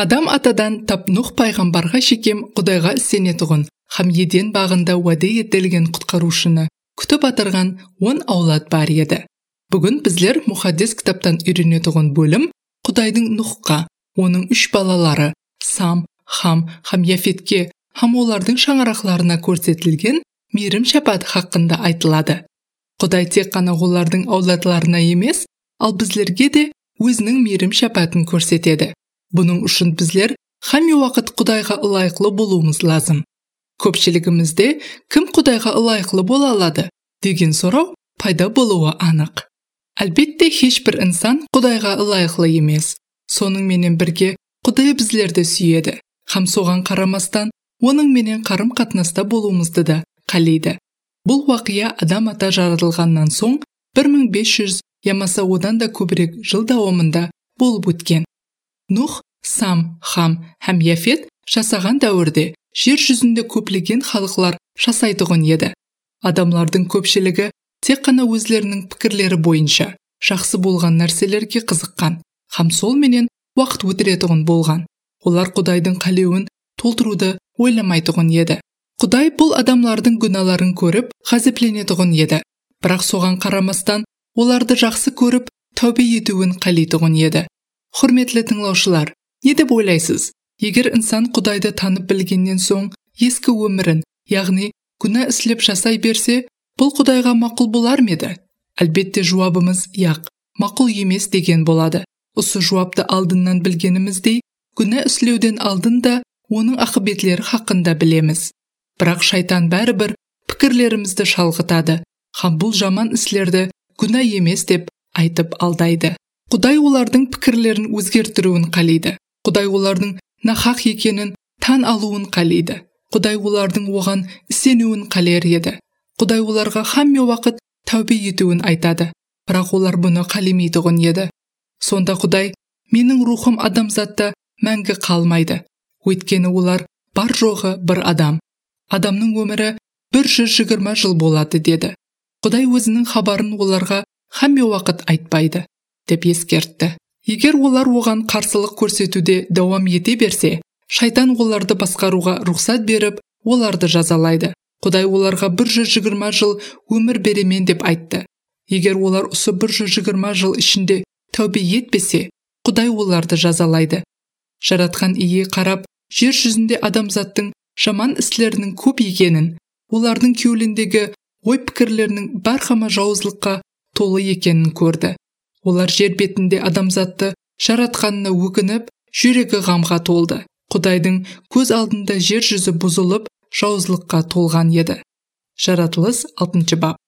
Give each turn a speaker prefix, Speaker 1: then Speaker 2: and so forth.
Speaker 1: Адам атадан тап Нух пайғамбарға шекем Құдайға сенетұғын, хам еден бағында уәде етілген құтқарушыны күтіп атырған 10 аулат бар еді. Бүгін біздер мұхаддис кітаптан үйренетұғын бөлім Құдайдың Нухқа, оның 3 балалары Сам, Хам, Яфетке, хам олардың шаңырақларына көрсетілген мейірім шапат хақында айтылады. Құдай тек қана олардың аулатларына емес, ал біздерге де өзінің мейірім шапатын көрсетеді. Бұның үшін біздер хами уақыт Құдайға ылайықлы болуымыз лазым. Көпшілігімізде кім Құдайға ылайықлы бола алады деген сұрау пайда болуы анық. Әлбетте ешбір инсан Құдайға ылайықлы емес. Соның менен бірге Құдай біздерді сүйеді. Хам соған қарамастан, оның менен қарым-қатынаста болуымызды да қалейді. Бұл уақия Адам ата жаратылғаннан соң 1500 ямаса одан да көбірек жыл дауамында болып өткен. Нух, Сам, Хам, Яфет жасаған дәуірде жер жүзінде көплеген халықлар жасайтұғын еді. Адамлардың көпшілігі тек қана өзлерінің пікірлері бойынша жақсы болған нәрселерге қызыққан, хам сол менен уақыт өтіретұғын болған. Олар Құдайдың қалеуін толтыруды ойламайтұғын еді. Құдай бұл адамлардың күнәларын көріп, ғазапленетұғын еді. Бірақ соған қарамастан, оларды жақсы көріп, тәубе етуін қалейтұғын еді. Құрметлі тыңлаушылар, не деп ойлайсыз? Егер инсан Құдайды танып білгеннен соң, ескі өмірін, яғни күнә іслеп жасай берсе, бұл Құдайға мақұл болар ма еді? Әлбетте жауабымыз яқ, мақұл емес деген болады. Осы жауапты алдынан білгеніміздей, күнә іслеуден алдын да оның ақыбетлері хақында білеміз. Бірақ шайтан бәрібір пікірлерімізді шалғытады. Хам бұл жаман іслерді күнә емес деп айтып алдайды. Құдай олардың пікірлерін өзгертіруін қалейді. Құдай олардың нахақ екенін тан алуын қалейді. Құдай олардың оған сенуін қалер еді. Құдай оларға хамме уақыт тәубе етуін айтады. Бірақ олар бұны қалемейтұғын еді. Сонда Құдай, менің рухым адамзатта мәңгі қалмайды. Өйткені олар бар жоғы бір адам. Адамның өмірі 120 жыл болады деді. Құдай өзінің хабарын оларға хамме уақыт айтпайды деп ескертті. Егер олар оған қарсылық көрсетуде дауам ете берсе, шайтан оларды басқаруға рұқсат беріп, оларды жазалайды. Құдай оларға 120 жыл өмір беремен деп айтты. Егер олар осы 120 жыл ішінде тәубе етпесе, Құдай оларды жазалайды. Жаратқан ие қарап, жер жүзінде адамзаттың жаман істерінің көп екенін, олардың кеуліндегі ой пікірлерінің бархама жауызлыққа толы екенін көрді. Олар жер бетінде адамзатты жаратқанына өкініп, жүрегі ғамға толды. Құдайдың көз алдында жер жүзі бұзылып, жауызлыққа толған еді. Жаратылыс 6 бап.